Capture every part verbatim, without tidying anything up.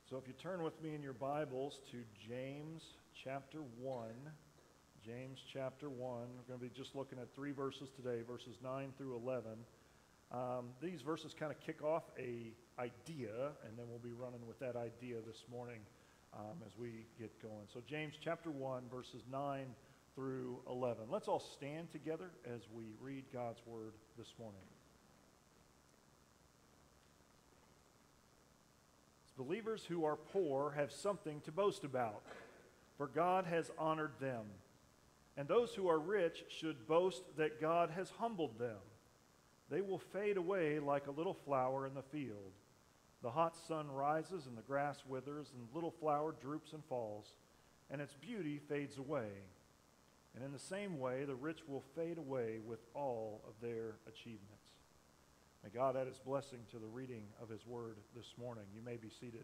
So if you turn with me in your Bibles to James chapter one, James chapter one, we're going to be just looking at three verses today, verses nine through eleven. Um, these verses kind of kick off a idea, and then we'll be running with that idea this morning um, as we get going. So James chapter one, verses nine through eleven. Let's all stand together as we read God's word this morning. Believers who are poor have something to boast about, for God has honored them. And those who are rich should boast that God has humbled them. They will fade away like a little flower in the field. The hot sun rises and the grass withers, and the little flower droops and falls, and its beauty fades away. And in the same way, the rich will fade away with all of their achievements. May God add his blessing to the reading of his word this morning. You may be seated.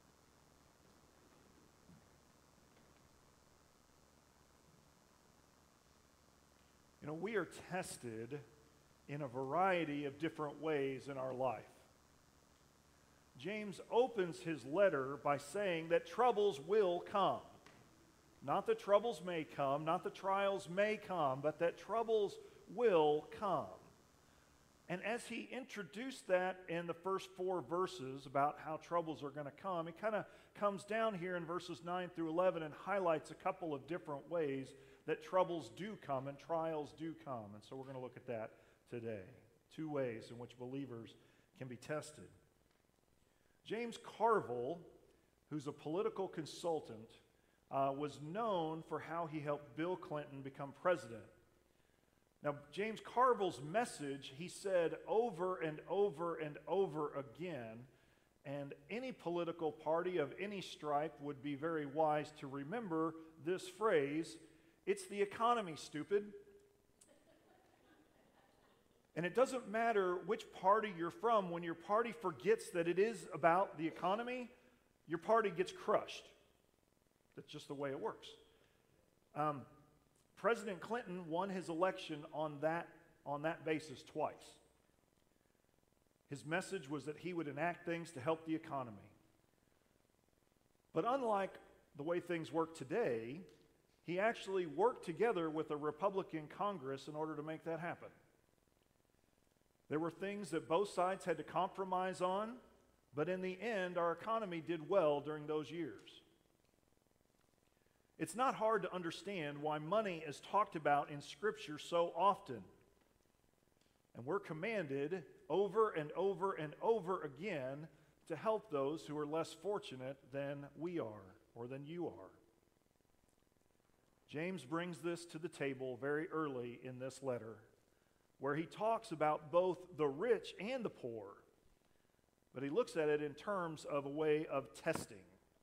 You know, we are tested in a variety of different ways in our life. James opens his letter by saying that troubles will come. Not that troubles may come, not that trials may come, but that troubles will come. And as he introduced that in the first four verses about how troubles are going to come, he kind of comes down here in verses nine through eleven and highlights a couple of different ways that troubles do come and trials do come. And so we're going to look at that today. Two ways in which believers can be tested. James Carville, who's a political consultant, uh, was known for how he helped Bill Clinton become president. Now, James Carville's message, he said over and over and over again, and any political party of any stripe would be very wise to remember this phrase, "It's the economy, stupid." And it doesn't matter which party you're from, when your party forgets that it is about the economy, your party gets crushed. That's just the way it works. Um, President Clinton won his election on that, on that basis twice. His message was that he would enact things to help the economy. But unlike the way things work today, he actually worked together with a Republican Congress in order to make that happen. There were things that both sides had to compromise on, but in the end, our economy did well during those years. It's not hard to understand why money is talked about in Scripture so often. And we're commanded over and over and over again to help those who are less fortunate than we are or than you are. James brings this to the table very early in this letter, where he talks about both the rich and the poor, but he looks at it in terms of a way of testing.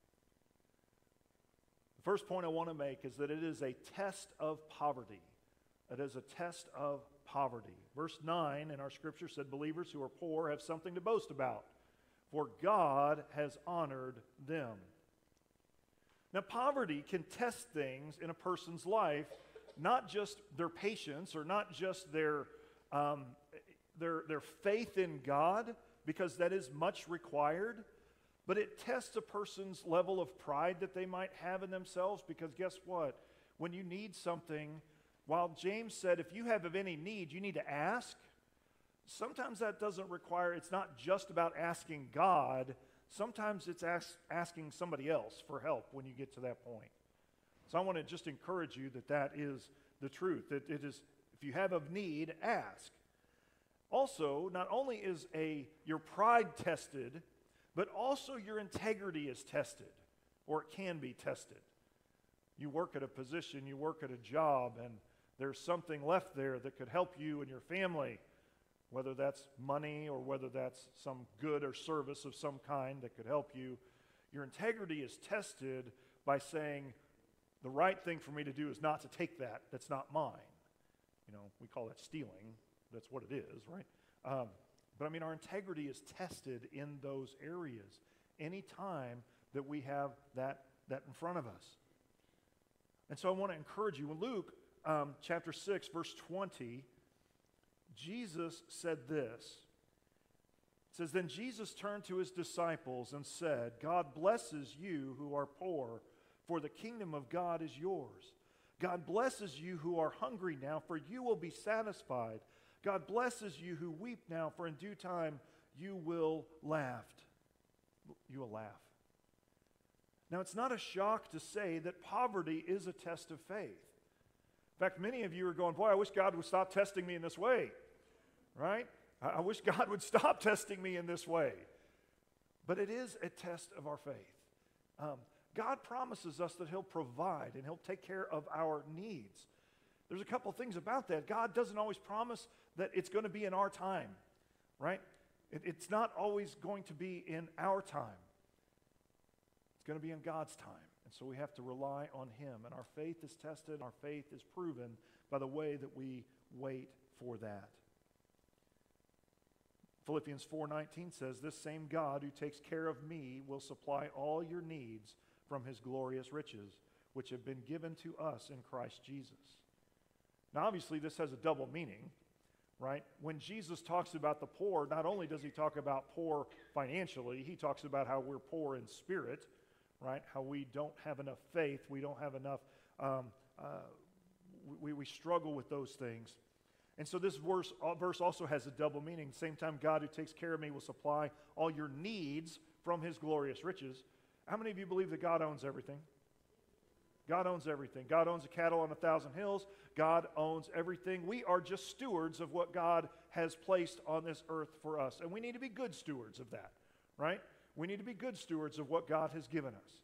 First point I want to make is that it is a test of poverty. It is a test of poverty. Verse nine in our scripture said, "Believers who are poor have something to boast about, for God has honored them." Now, poverty can test things in a person's life, not just their patience or not just their, um, their, their faith in God, because that is much required. But it tests a person's level of pride that they might have in themselves, because guess what? When you need something, while James said if you have of any need, you need to ask, sometimes that doesn't require, it's not just about asking God. Sometimes it's ask, asking somebody else for help when you get to that point. So I want to just encourage you that that is the truth, that it is, if you have of need, ask. Also, not only is a your pride tested, but also your integrity is tested, or it can be tested. You work at a position, you work at a job, and there's something left there that could help you and your family, whether that's money or whether that's some good or service of some kind that could help you. Your integrity is tested by saying, the right thing for me to do is not to take that, that's not mine. You know, we call that stealing. That's what it is, right? Um, But I mean, our integrity is tested in those areas anytime that we have that, that in front of us. And so I want to encourage you. In Luke um, chapter six, verse twenty, Jesus said this. It says, then Jesus turned to his disciples and said, God blesses you who are poor, for the kingdom of God is yours. God blesses you who are hungry now, for you will be satisfied. God blesses you who weep now, for in due time you will laugh. You will laugh. Now, it's not a shock to say that poverty is a test of faith. In fact, many of you are going, boy, I wish God would stop testing me in this way, right? I, I wish God would stop testing me in this way. But it is a test of our faith. Um, God promises us that he'll provide and he'll take care of our needs. There's a couple things about that. God doesn't always promise that it's going to be in our time, right? It, it's not always going to be in our time. It's going to be in God's time. And so we have to rely on him. And our faith is tested, our faith is proven by the way that we wait for that. Philippians four nineteen says, this same God who takes care of me will supply all your needs from his glorious riches, which have been given to us in Christ Jesus. Now, obviously, this has a double meaning, right? When Jesus talks about the poor, not only does he talk about poor financially, he talks about how we're poor in spirit, right? How we don't have enough faith, we don't have enough, um, uh, we, we struggle with those things. And so this verse, uh, verse also has a double meaning. Same time, God who takes care of me will supply all your needs from his glorious riches. How many of you believe that God owns everything? God owns everything. God owns the cattle on a thousand hills. God owns everything. We are just stewards of what God has placed on this earth for us. And we need to be good stewards of that, right? We need to be good stewards of what God has given us.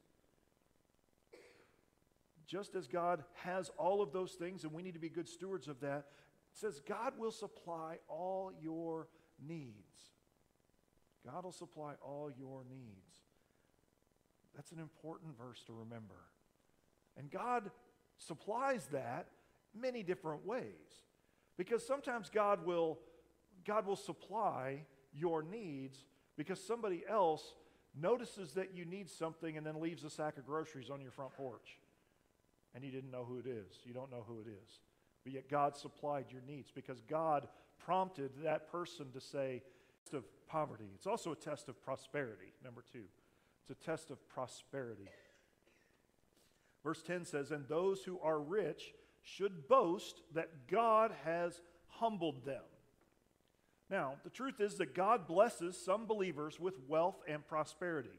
Just as God has all of those things, and we need to be good stewards of that, it says God will supply all your needs. God will supply all your needs. That's an important verse to remember. And God supplies that many different ways. Because sometimes God will, God will supply your needs because somebody else notices that you need something and then leaves a sack of groceries on your front porch. And you didn't know who it is. You don't know who it is. But yet God supplied your needs because God prompted that person to say, test of poverty. It's also a test of prosperity, number two. It's a test of prosperity. Verse ten says, and those who are rich should boast that God has humbled them. Now, the truth is that God blesses some believers with wealth and prosperity.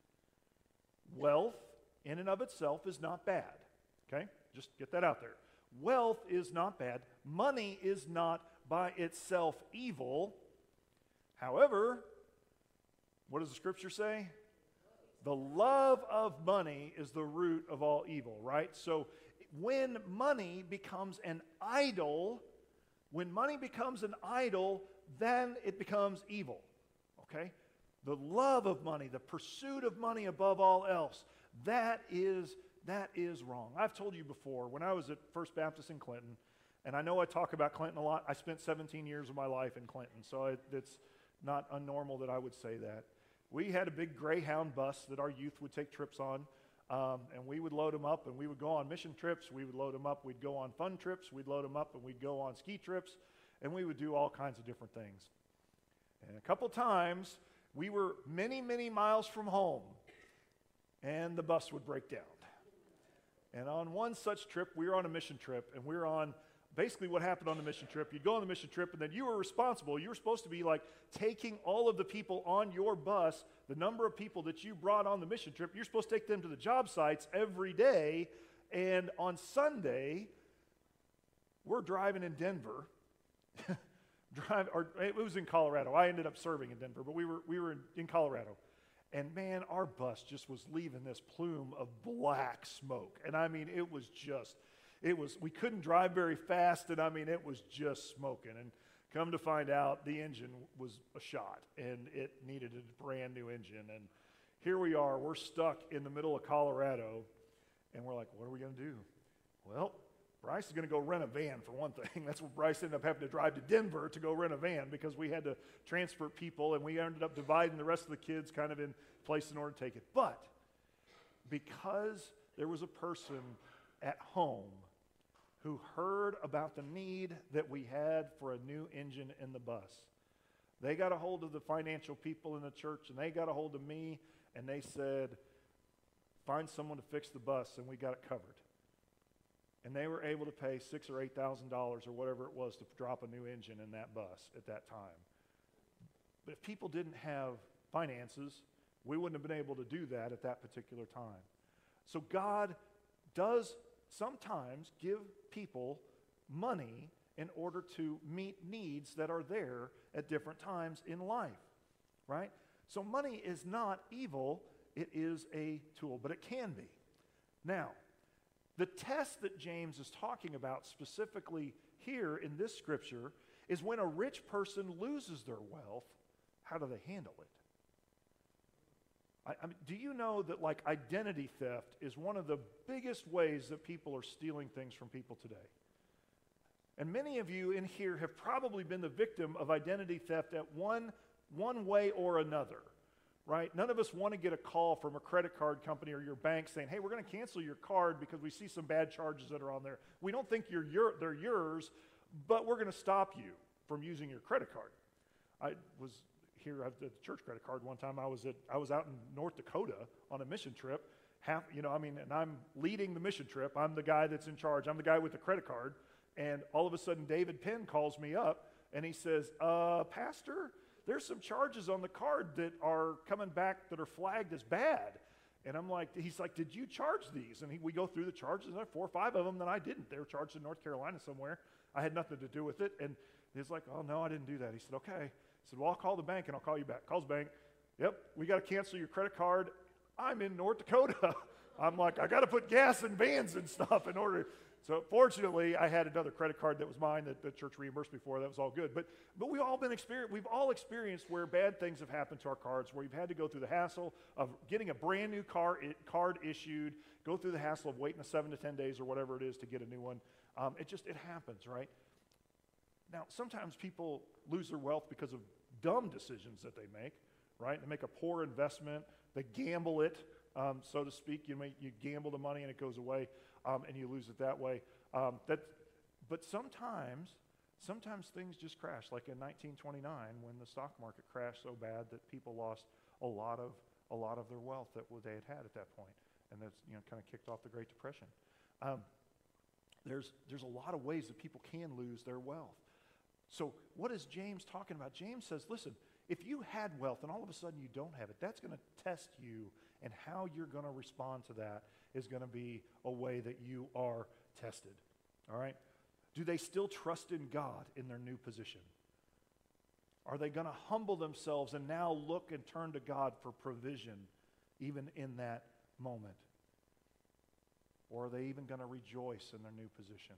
Wealth, in and of itself, is not bad. Okay? Just get that out there. Wealth is not bad. Money is not by itself evil. However, what does the scripture say? The love of money is the root of all evil, right? So when money becomes an idol, when money becomes an idol, then it becomes evil, okay? The love of money, the pursuit of money above all else, that is, that is wrong. I've told you before, when I was at First Baptist in Clinton, and I know I talk about Clinton a lot. I spent seventeen years of my life in Clinton, so it, it's not unnormal that I would say that. We had a big Greyhound bus that our youth would take trips on, um, and we would load them up, and we would go on mission trips. We would load them up. We'd go on fun trips. We'd load them up, and we'd go on ski trips, and we would do all kinds of different things. And a couple times, we were many, many miles from home, and the bus would break down. And on one such trip, we were on a mission trip, and we were on basically what happened on the mission trip. You'd go on the mission trip, and then you were responsible. You were supposed to be like taking all of the people on your bus, the number of people that you brought on the mission trip, you're supposed to take them to the job sites every day. And on Sunday, we're driving in Denver. Drive, or it was in Colorado. I ended up serving in Denver, but we were, we were in, in Colorado. And man, our bus just was leaving this plume of black smoke. And I mean, it was just... It was, we couldn't drive very fast, and I mean, it was just smoking. And come to find out, the engine was a shot, and it needed a brand new engine. And here we are, we're stuck in the middle of Colorado, and we're like, what are we going to do? Well, Bryce is going to go rent a van for one thing. That's what Bryce ended up having to drive to Denver to go rent a van because we had to transfer people, and we ended up dividing the rest of the kids kind of in place in order to take it. But because there was a person at home who heard about the need that we had for a new engine in the bus, They got a hold of the financial people in the church, and they got a hold of me, and they said, find someone to fix the bus, and we got it covered. And they were able to pay six or eight thousand dollars or whatever it was to drop a new engine in that bus at that time. But if people didn't have finances, we wouldn't have been able to do that at that particular time. So God does sometimes give people money in order to meet needs that are there at different times in life, right? So money is not evil, it is a tool, but it can be. Now, the test that James is talking about specifically here in this scripture is when a rich person loses their wealth, how do they handle it? I, I mean, do you know that like identity theft is one of the biggest ways that people are stealing things from people today? And many of you in here have probably been the victim of identity theft at one, one way or another, right? None of us want to get a call from a credit card company or your bank saying, hey, we're going to cancel your card because we see some bad charges that are on there. We don't think you're your, they're yours, but we're going to stop you from using your credit card. I was here at the church credit card one time. I was at I was out in North Dakota on a mission trip. Half, you know, I mean, and I'm leading the mission trip. I'm the guy that's in charge. I'm the guy with the credit card. And all of a sudden, David Penn calls me up, and he says, uh, Pastor, there's some charges on the card that are coming back that are flagged as bad. And I'm like, he's like, did you charge these? And he, we go through the charges, and there are four or five of them that I didn't. They were charged in North Carolina somewhere. I had nothing to do with it. And he's like, oh, no, I didn't do that. He said, okay. He said, well, I'll call the bank, and I'll call you back. Calls the bank. Yep, we got to cancel your credit card. I'm in North Dakota. I'm like, I got to put gas in vans and stuff in order. So fortunately, I had another credit card that was mine that the church reimbursed me for. That was all good. But but we've all been experienced. We've all experienced where bad things have happened to our cards, where you've had to go through the hassle of getting a brand new car it, card issued, go through the hassle of waiting a seven to ten days or whatever it is to get a new one. Um, it just it happens, right? Now sometimes people lose their wealth because of dumb decisions that they make, right? They make a poor investment. They gamble it, um, so to speak. You may, you gamble the money and it goes away. Um, and you lose it that way. Um, that, but sometimes, sometimes things just crash, like in nineteen twenty-nine when the stock market crashed so bad that people lost a lot of a lot of their wealth that they had had at that point, and that's you know kind of kicked off the Great Depression. Um, there's there's a lot of ways that people can lose their wealth. So what is James talking about? James says, listen, if you had wealth and all of a sudden you don't have it, that's going to test you, and how you're going to respond to that is going to be a way that you are tested. All right? Do they still trust in God in their new position? Are they going to humble themselves and now look and turn to God for provision even in that moment? Or are they even going to rejoice in their new position?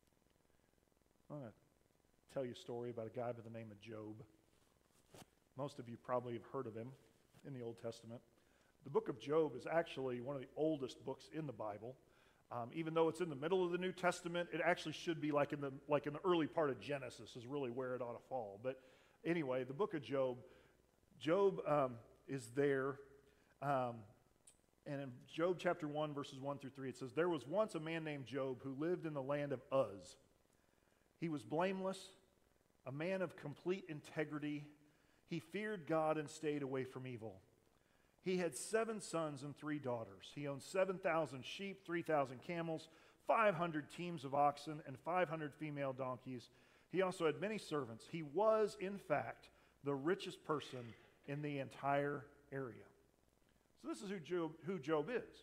I'm going to tell you a story about a guy by the name of Job. Most of you probably have heard of him in the Old Testament. The book of Job is actually one of the oldest books in the Bible. Um, even though it's in the middle of the New Testament, it actually should be like in the like in the early part of Genesis is really where it ought to fall. But anyway, the book of Job, Job um, is there. Um, and in Job chapter one, verses one through three, it says, there was once a man named Job who lived in the land of Uz. He was blameless, a man of complete integrity. He feared God and stayed away from evil. He had seven sons and three daughters. He owned seven thousand sheep, three thousand camels, five hundred teams of oxen, and five hundred female donkeys. He also had many servants. He was, in fact, the richest person in the entire area. So this is who Job, who Job is.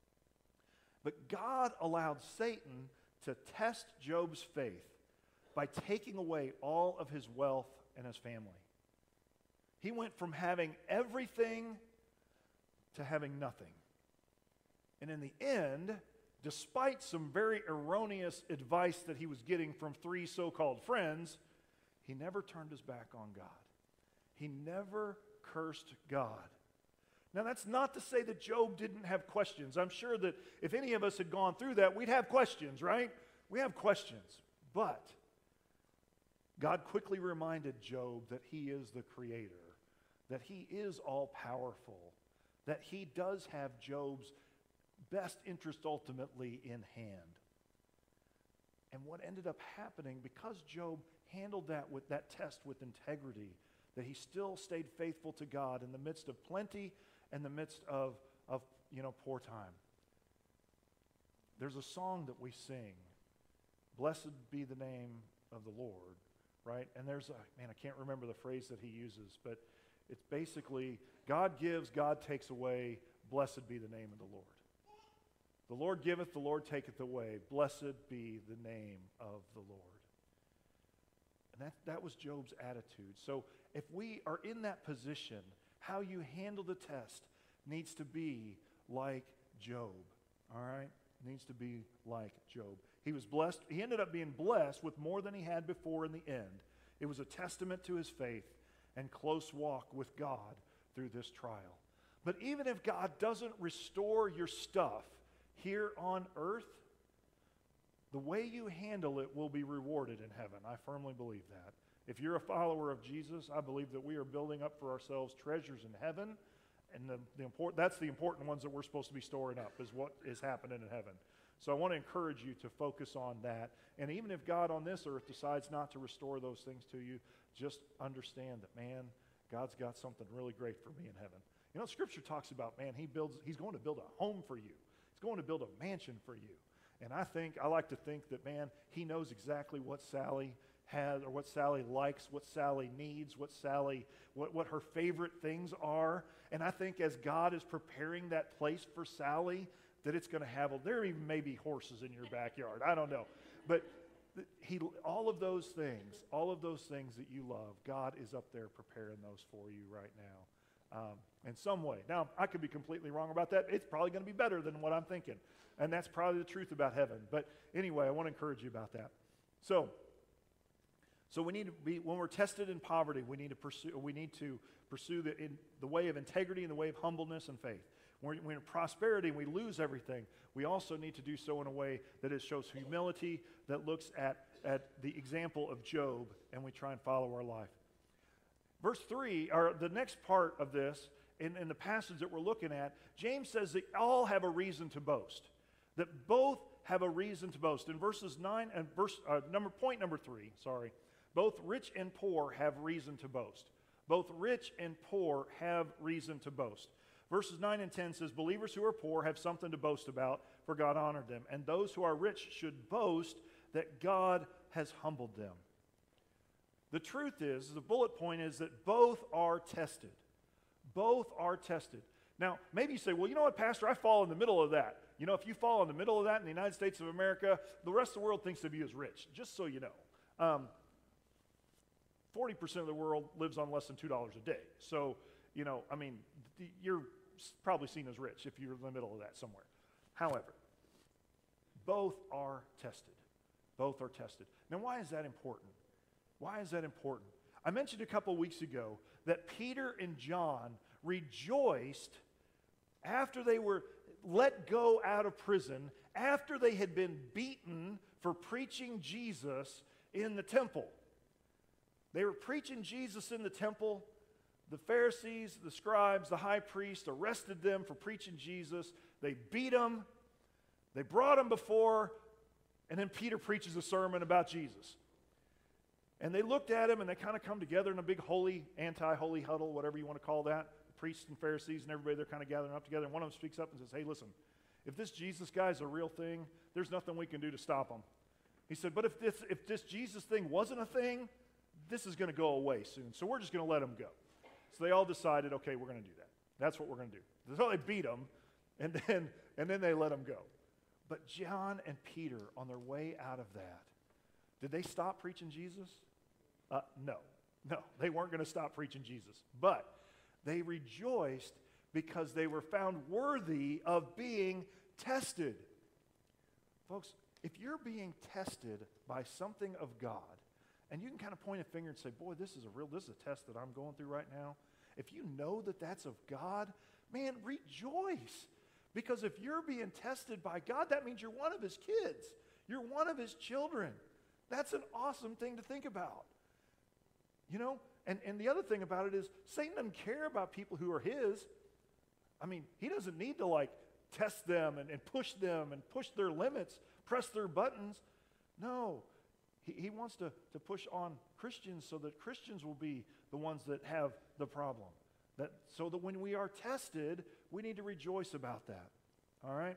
But God allowed Satan to test Job's faith by taking away all of his wealth and his family. He went from having everything to having nothing. And in the end, despite some very erroneous advice that he was getting from three so-called friends, he never turned his back on God. He never cursed God. Now, that's not to say that Job didn't have questions. I'm sure that if any of us had gone through that, we'd have questions, right? We have questions. But God quickly reminded Job that he is the creator, that he is all-powerful, that he does have Job's best interest ultimately in hand. And what ended up happening, because Job handled that with that test with integrity, that he still stayed faithful to God in the midst of plenty and the midst of, of you know, poor time. There's a song that we sing, "Blessed be the name of the Lord," right? And there's a, man, I can't remember the phrase that he uses, but it's basically, God gives, God takes away, blessed be the name of the Lord. The Lord giveth, the Lord taketh away, blessed be the name of the Lord. And that, that was Job's attitude. So if we are in that position, how you handle the test needs to be like Job, all right? Needs to be like Job. He was blessed. He ended up being blessed with more than he had before in the end. It was a testament to his faith and close walk with God through this trial. But even if God doesn't restore your stuff here on earth, the way you handle it will be rewarded in heaven. I firmly believe that. If you're a follower of Jesus, I believe that we are building up for ourselves treasures in heaven. And the, the important, that's the important ones that we're supposed to be storing up, is what is happening in heaven. So I want to encourage you to focus on that. And even if God on this earth decides not to restore those things to you, just understand that, man, God's got something really great for me in heaven. You know, Scripture talks about, man, he builds, he's going to build a home for you. He's going to build a mansion for you. And I think, I like to think that, man, he knows exactly what Sally has, or what Sally likes, what Sally needs, what Sally, what, what her favorite things are. And I think as God is preparing that place for Sally, that it's going to have, there even may be horses in your backyard. I don't know. But he, all of those things, all of those things that you love, God is up there preparing those for you right now um, in some way. Now, I could be completely wrong about that. It's probably going to be better than what I'm thinking. And that's probably the truth about heaven. But anyway, I want to encourage you about that. So, so we need to be, when we're tested in poverty, we need to pursue, we need to pursue the, in, the way of integrity and the way of humbleness and faith. When we're in prosperity and we lose everything, we also need to do so in a way that it shows humility, that looks at, at the example of Job, and we try and follow our life. Verse three, or the next part of this, in, in the passage that we're looking at, James says that all have a reason to boast. That both have a reason to boast. In verses nine and verse uh, number point number three, sorry, both rich and poor have reason to boast. Both rich and poor have reason to boast. Verses nine and ten says, believers who are poor have something to boast about, for God honored them. And those who are rich should boast that God has humbled them. The truth is, the bullet point is that both are tested. Both are tested. Now, maybe you say, well, you know what, Pastor, I fall in the middle of that. You know, if you fall in the middle of that in the United States of America, the rest of the world thinks of you as rich, just so you know. Um, forty percent of the world lives on less than two dollars a day. So, you know, I mean, you're probably seen as rich if you're in the middle of that somewhere. However, both are tested. Both are tested. Now, why is that important? Why is that important? I mentioned a couple weeks ago that Peter and John rejoiced after they were let go out of prison, after they had been beaten for preaching Jesus in the temple. They were preaching Jesus in the temple. The Pharisees, the scribes, the high priest arrested them for preaching Jesus. They beat them. They brought him before, and then Peter preaches a sermon about Jesus. And they looked at him, and they kind of come together in a big holy, anti-holy huddle, whatever you want to call that. The priests and Pharisees and everybody, they're kind of gathering up together. And one of them speaks up and says, hey, listen, if this Jesus guy is a real thing, there's nothing we can do to stop him. He said, but if this, if this Jesus thing wasn't a thing, this is going to go away soon. So we're just going to let him go. So they all decided, okay, we're going to do that. That's what we're going to do. So they beat him, and then, and then they let him go. But John and Peter, on their way out of that, did they stop preaching Jesus? Uh, no. No, they weren't going to stop preaching Jesus. But they rejoiced because they were found worthy of being tested. Folks, if you're being tested by something of God, and you can kind of point a finger and say, boy, this is a real, this is a test that I'm going through right now. If you know that that's of God, man, rejoice. Because if you're being tested by God, that means you're one of his kids. You're one of his children. That's an awesome thing to think about. You know, and, and the other thing about it is Satan doesn't care about people who are his. I mean, he doesn't need to like test them and, and push them and push their limits, press their buttons. No. He, he wants to, to push on Christians so that Christians will be the ones that have the problem. That, so that when we are tested, we need to rejoice about that. All right?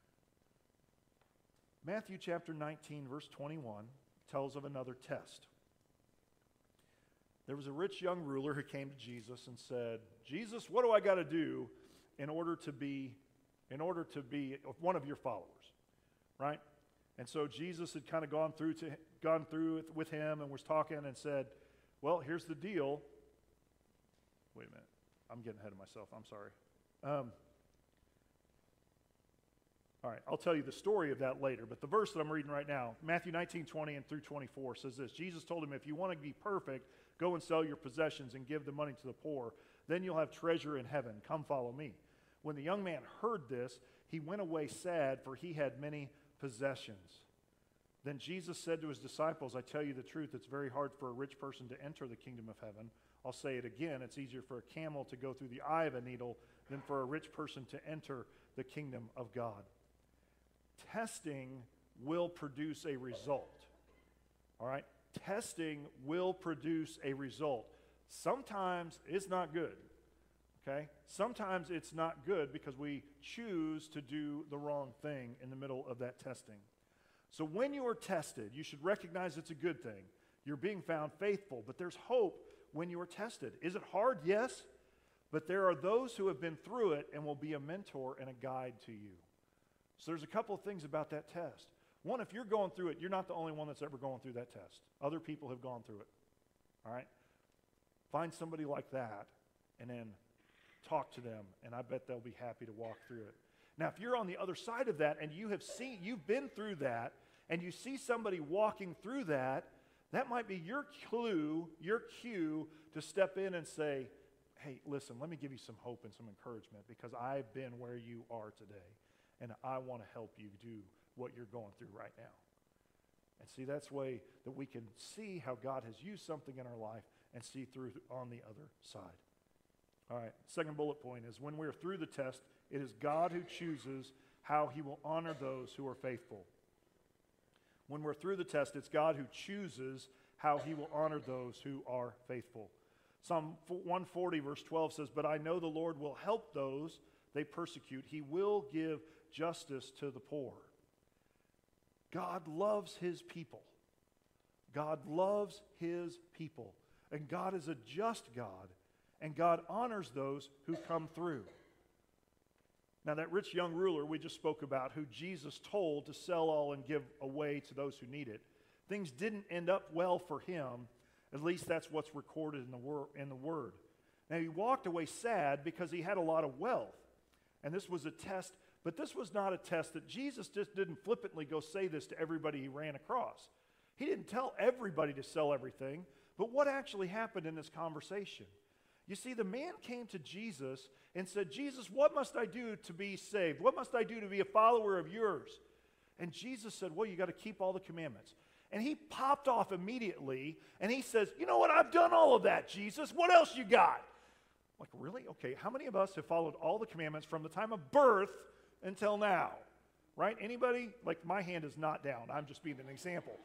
Matthew chapter nineteen, verse twenty-one, tells of another test. There was a rich young ruler who came to Jesus and said, Jesus, what do I got to do in order to be, in order to be one of your followers? Right? And so Jesus had kind of gone through to gone through it with him and was talking and said, well, here's the deal. Wait a minute. I'm getting ahead of myself. I'm sorry. Um, all right, I'll tell you the story of that later. But the verse that I'm reading right now, Matthew nineteen, twenty and through twenty-four, says this. Jesus told him, if you want to be perfect, go and sell your possessions and give the money to the poor. Then you'll have treasure in heaven. Come follow me. When the young man heard this, he went away sad, for he had many possessions. Then Jesus said to his disciples, I tell you the truth, it's very hard for a rich person to enter the kingdom of heaven. I'll say it again, it's easier for a camel to go through the eye of a needle than for a rich person to enter the kingdom of God. Testing will produce a result. All right? Testing will produce a result. Sometimes it's not good. Okay? Sometimes it's not good because we choose to do the wrong thing in the middle of that testing. So when you are tested, you should recognize it's a good thing. You're being found faithful, but there's hope when you are tested. Is it hard? Yes. But there are those who have been through it and will be a mentor and a guide to you. So there's a couple of things about that test. One, if you're going through it, you're not the only one that's ever going through that test. Other people have gone through it. All right? Find somebody like that and then talk to them, and I bet they'll be happy to walk through it. Now, if you're on the other side of that and you have seen, you've been through that, and you see somebody walking through that, that might be your clue, your cue to step in and say, hey, listen, let me give you some hope and some encouragement because I've been where you are today, and I want to help you do what you're going through right now. And see, that's the way that we can see how God has used something in our life and see through on the other side. All right, second bullet point is when we're through the test, it is God who chooses how he will honor those who are faithful. When we're through the test, it's God who chooses how he will honor those who are faithful. Psalm one forty verse twelve says, but I know the Lord will help those they persecute. He will give justice to the poor. God loves his people. God loves his people. And God is a just God. And God honors those who come through. Now that rich young ruler we just spoke about, who Jesus told to sell all and give away to those who need it, things didn't end up well for him. At least that's what's recorded in the, wor- in the Word. Now he walked away sad because he had a lot of wealth. And this was a test, but this was not a test that Jesus just didn't flippantly go say this to everybody he ran across. He didn't tell everybody to sell everything, but what actually happened in this conversation? You see, the man came to Jesus and said, Jesus, what must I do to be saved? What must I do to be a follower of yours? And Jesus said, well, you got to keep all the commandments. And he popped off immediately, and he says, you know what? I've done all of that, Jesus. What else you got? I'm like, really? Okay, how many of us have followed all the commandments from the time of birth until now? Right? Anybody? Like, my hand is not down. I'm just being an example.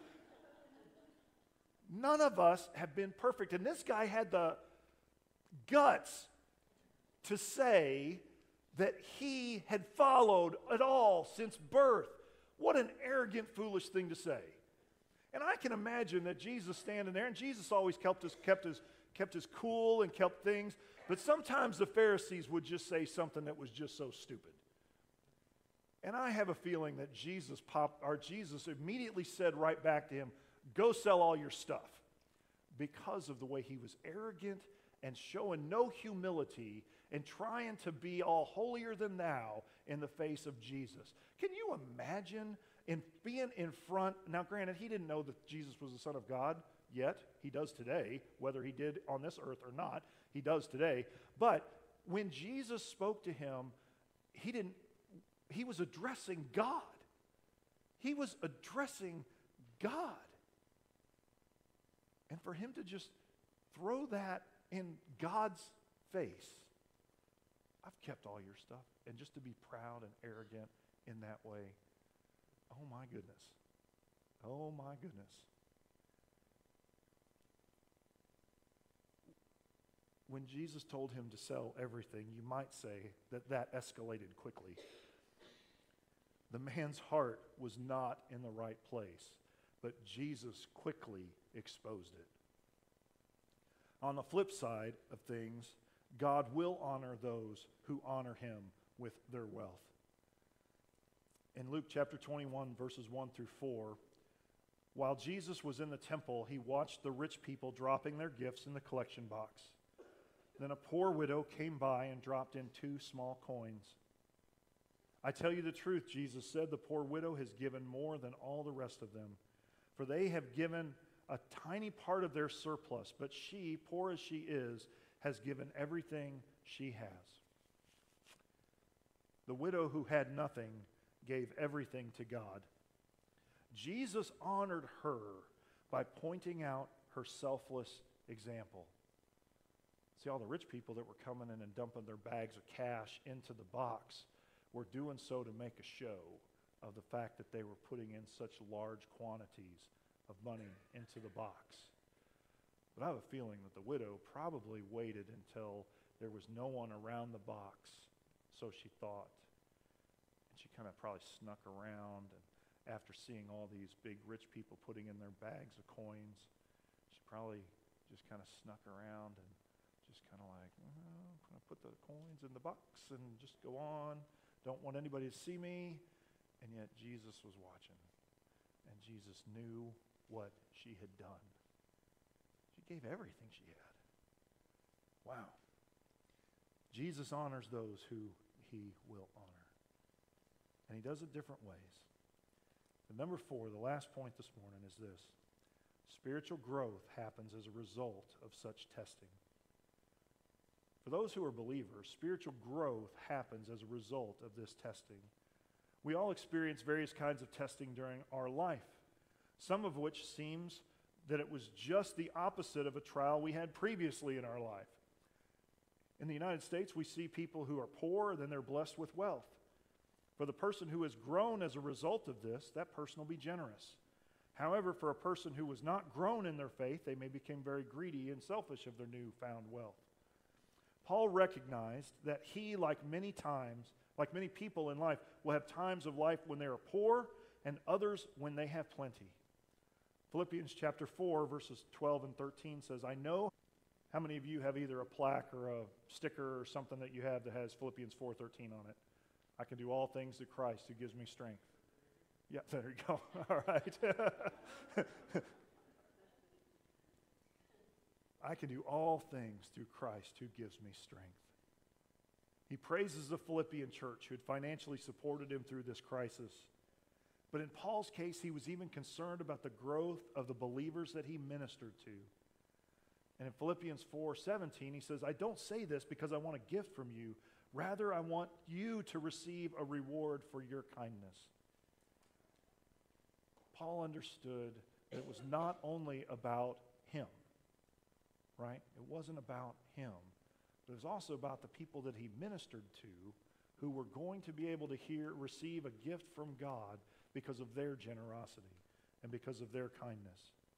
None of us have been perfect. And this guy had the guts to say that he had followed it all since birth. What an arrogant, foolish thing to say. And I can imagine that Jesus standing there, and Jesus always kept his, kept his, kept his cool and kept things, but sometimes the Pharisees would just say something that was just so stupid. And I have a feeling that Jesus popped, or Jesus immediately said right back to him, go sell all your stuff, because of the way he was arrogant and showing no humility and trying to be all holier than thou in the face of Jesus. Can you imagine in being in front? Now, granted, he didn't know that Jesus was the Son of God yet. He does today, whether he did on this earth or not. He does today. But when Jesus spoke to him, he didn't. He was addressing God. He was addressing God. And for him to just throw that in God's face, I've kept all your stuff, and just to be proud and arrogant in that way, oh my goodness. Oh my goodness. when Jesus told him to sell everything, you might say that that escalated quickly. The man's heart was not in the right place, but Jesus quickly exposed it. On the flip side of things, God will honor those who honor him with their wealth. In Luke chapter twenty-one, verses one through four, while Jesus was in the temple, he watched the rich people dropping their gifts in the collection box. Then a poor widow came by and dropped in two small coins. I tell you the truth, Jesus said, the poor widow has given more than all the rest of them, for they have given a tiny part of their surplus, but she, poor as she is, has given everything she has. The widow who had nothing gave everything to God. Jesus honored her by pointing out her selfless example. See, all the rich people that were coming in and dumping their bags of cash into the box were doing so to make a show of the fact that they were putting in such large quantities of money into the box. But I have a feeling that the widow probably waited until there was no one around the box, so she thought. And she kind of probably snuck around, and after seeing all these big rich people putting in their bags of coins, she probably just kind of snuck around and just kind of like, well, I'm going to put the coins in the box and just go on. Don't want anybody to see me. And yet Jesus was watching. And Jesus knew what she had done. She gave everything she had. Wow. Jesus honors those who he will honor. And he does it different ways. And number four, the last point this morning is this. Spiritual growth happens as a result of such testing. For those who are believers, spiritual growth happens as a result of this testing. We all experience various kinds of testing during our life, some of which seems that it was just the opposite of a trial we had previously in our life. In the United States, we see people who are poor, then they're blessed with wealth. For the person who has grown as a result of this, that person will be generous. However, for a person who was not grown in their faith, they may become very greedy and selfish of their newfound wealth. Paul recognized that he, like many times, like many people in life, will have times of life when they are poor and others when they have plenty. Philippians chapter four, verses twelve and thirteen says, I know how many of you have either a plaque or a sticker or something that you have that has Philippians four thirteen on it. I can do all things through Christ who gives me strength. Yeah, there you go. All right. I can do all things through Christ who gives me strength. He praises the Philippian church who had financially supported him through this crisis. But in Paul's case, he was even concerned about the growth of the believers that he ministered to. And in Philippians four seventeen, he says, I don't say this because I want a gift from you. Rather, I want you to receive a reward for your kindness. Paul understood that it was not only about him, right? It wasn't about him. But it was also about the people that he ministered to who were going to be able to hear, receive a gift from God because of their generosity and because of their kindness.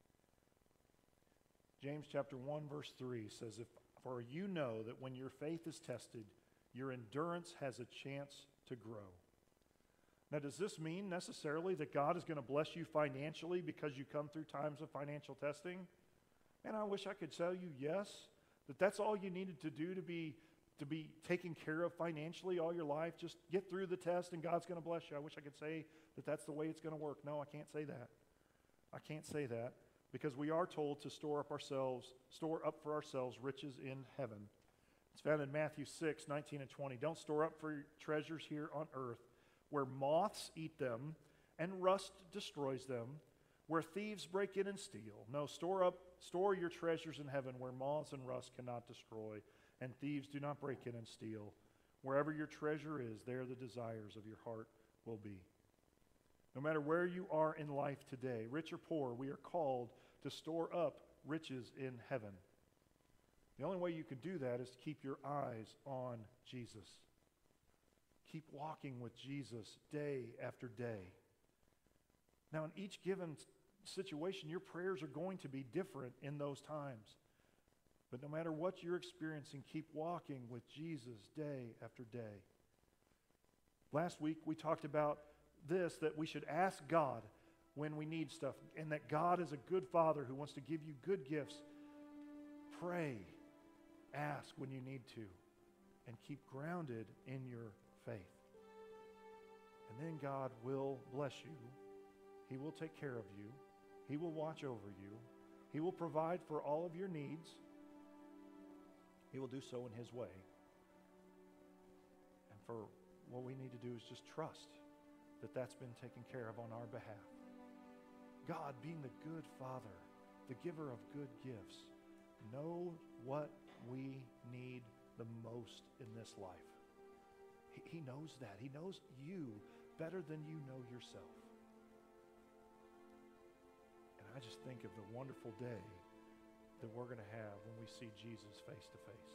James chapter one verse three says, "If for you know that when your faith is tested, your endurance has a chance to grow." Now, does this mean necessarily that God is going to bless you financially because you come through times of financial testing? Man, I wish I could tell you yes, that that's all you needed to do to be to be taken care of financially all your life. Just get through the test and God's going to bless you. I wish I could say that that's the way it's going to work. No, I can't say that. I can't say that because we are told to store up ourselves, store up for ourselves riches in heaven. It's found in Matthew six, nineteen and twenty. Don't store up for treasures here on earth where moths eat them and rust destroys them, where thieves break in and steal. No, store up, store your treasures in heaven where moths and rust cannot destroy and thieves do not break in and steal. Wherever your treasure is, there the desires of your heart will be. No matter where you are in life today, rich or poor, we are called to store up riches in heaven. The only way you can do that is to keep your eyes on Jesus. Keep walking with Jesus day after day. Now, in each given situation, your prayers are going to be different in those times. But no matter what you're experiencing, keep walking with Jesus day after day. Last week we talked about this, that we should ask God when we need stuff, and that God is a good Father who wants to give you good gifts. Pray, ask when you need to, and keep grounded in your faith. And then God will bless you. He will take care of you. He will watch over you. He will provide for all of your needs. He will do so in His way. And for what we need to do is just trust that that's been taken care of on our behalf. God, being the good Father, the giver of good gifts, knows what we need the most in this life. He, he knows that. He knows you better than you know yourself. And I just think of the wonderful day that we're going to have when we see Jesus face to face.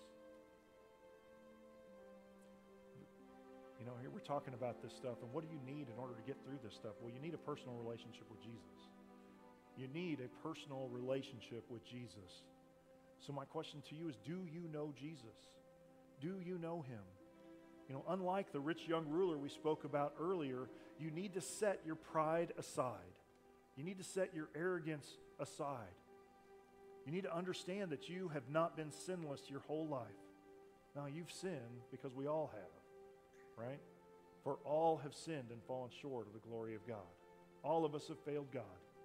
You know, here we're talking about this stuff, and what do you need in order to get through this stuff? Well, you need a personal relationship with Jesus. You need a personal relationship with Jesus. So my question to you is, do you know Jesus? Do you know Him? You know, unlike the rich young ruler we spoke about earlier, you need to set your pride aside. You need to set your arrogance aside. You need to understand that you have not been sinless your whole life. Now, you've sinned because we all have, right? For all have sinned and fallen short of the glory of God. All of us have failed God.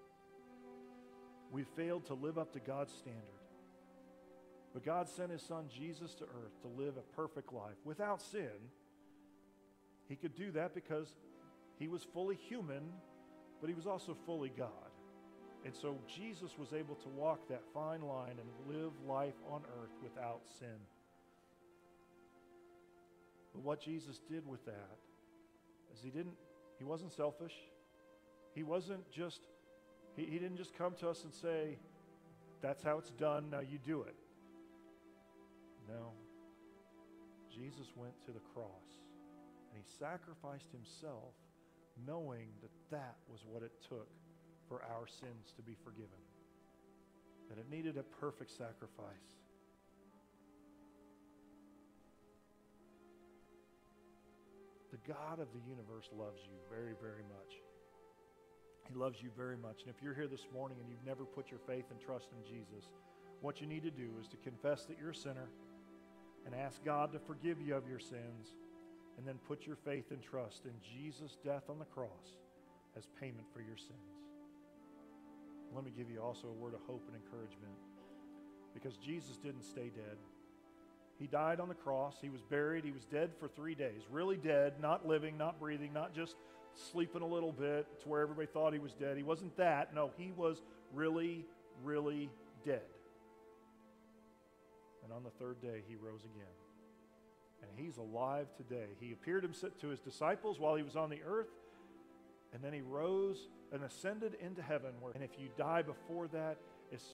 We've failed to live up to God's standard. But God sent His Son Jesus to earth to live a perfect life without sin. He could do that because He was fully human, but He was also fully God. And so Jesus was able to walk that fine line and live life on earth without sin. But what Jesus did with that is He didn't, He wasn't selfish. He wasn't just, He, he didn't just come to us and say, that's how it's done, now you do it. No. Jesus went to the cross and He sacrificed Himself, knowing that that was what it took for our sins to be forgiven. That it needed a perfect sacrifice. The God of the universe loves you very, very much. He loves you very much. And if you're here this morning and you've never put your faith and trust in Jesus, what you need to do is to confess that you're a sinner and ask God to forgive you of your sins, and then put your faith and trust in Jesus' death on the cross as payment for your sins. Let me give you also a word of hope and encouragement, because Jesus didn't stay dead. He died on the cross. He was buried. He was dead for three days. Really dead, not living, not breathing, not just sleeping a little bit to where everybody thought he was dead. He wasn't that. No, he was really, really dead. And on the third day, he rose again. And he's alive today. He appeared to his disciples while he was on the earth, and then he rose and ascended into heaven. Where, and if you die before that,